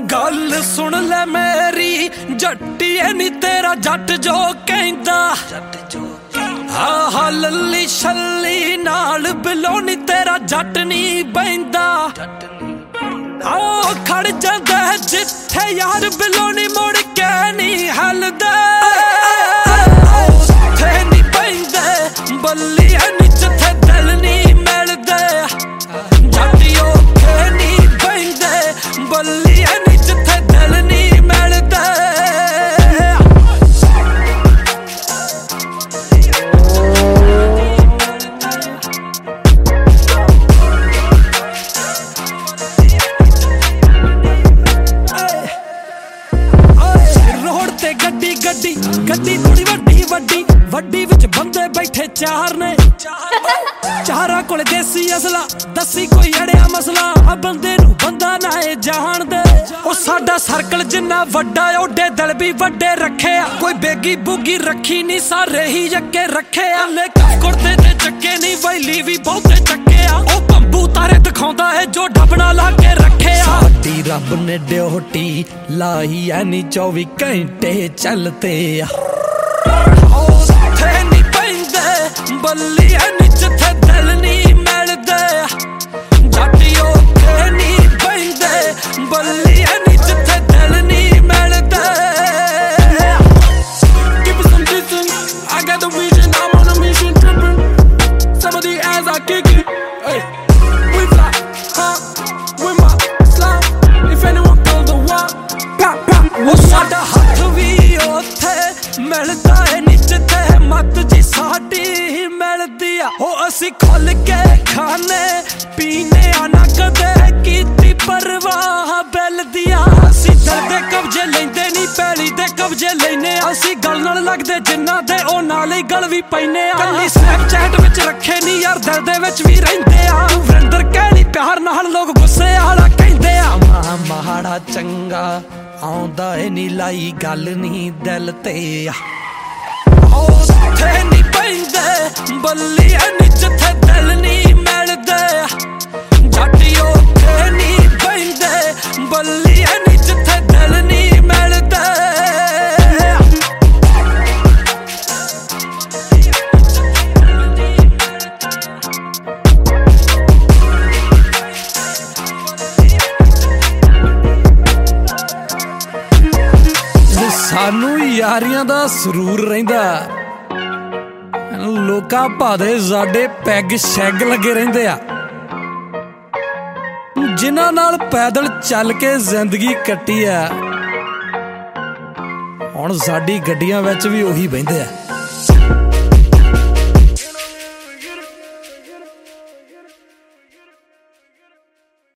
गल सुन ले मेरी जट्टीए नी तेरा जट जो कहंदा आहा लल्ली छल्ली नाल बिलोनी तेरा जट नी बहिंदा आओ खड़ जांदा जिथे यार बिलोनी मुड़ के नी हलदा थे नी बहिंदे बल्लिया नी जिथे दिल नी मिलदे जट्टियो थे नी बहिंदे बल्लिया नी जिथे दिल नी मिलदे गड्डी गड्डी गड्डी थोड़ी वड्डी वड्डी वड्डी विच बंदे बैठे चार ने चारा कोल देसी असला दसी कोई अड़िया मसला आ बंदे नू बंदा ना ए जान दे ओ साडा सर्कल जिन्ना वड्डा ओडे दिल भी वड्डे रखे आ कोई बेगी बुगी रखी नहीं सारे ही यक्के रखे आ ले कुर्ते ते चक्के नहीं वैली भी बहुते चक्के आ ओ पंबू तारे दिखाउंदा है जो ढबना ला के रखे आ साडी रब ने ड्यूटी लाई ऐ नी 24 घंटे चलते थे नी पैंदे बल्लिया नी जिथे दिल नी मिलदे जट्टियो थे नी पैंदे बल्लिया नी जिथे दिल नी मिलदे Give me some distance, I got the vision, I'm on a mission tripping some of the ass I kick it, hey we fly, huh, with my slime if anyone calls the walk pop pop वो साडा हाथ भी ओथे मिलदा है नी जिथे मत जी साडी मिलदी आ ओ असी खुल के खाने पीने आना कदे कीती परवाह बैल दिया असी दिल दे कब्जे लैंदे नी पैली दे कब्जे लैने असी गल नाल लगदे जिन्ना दे ओ नाल ही गल भी पैने आ कल्ली स्नैपचैट विच रखे नी यार दिल दे विच भी रहिंदे आ वरिंदर कहनी प्यार नाल लोग गुस्से आला कहंदे आ माड़ा चंगा आउंदा ए नी लाई गल नी दिल ते ओ थे नी पैंदे बल्लिया नी जिथे दिल नी मिलदे जट्टियो थे नी पैंदे बल्लिया नी जिथे दिल नी मिलदे सानू यारियां दा सरूर रहिंदा लोका भादे साडे पैग शैग लगे रहिंदे आ जिन्हां नाल पैदल चल के जिंदगी कट्टी आ हुण साडी गड्डियां विच भी ओही बहिंदे आ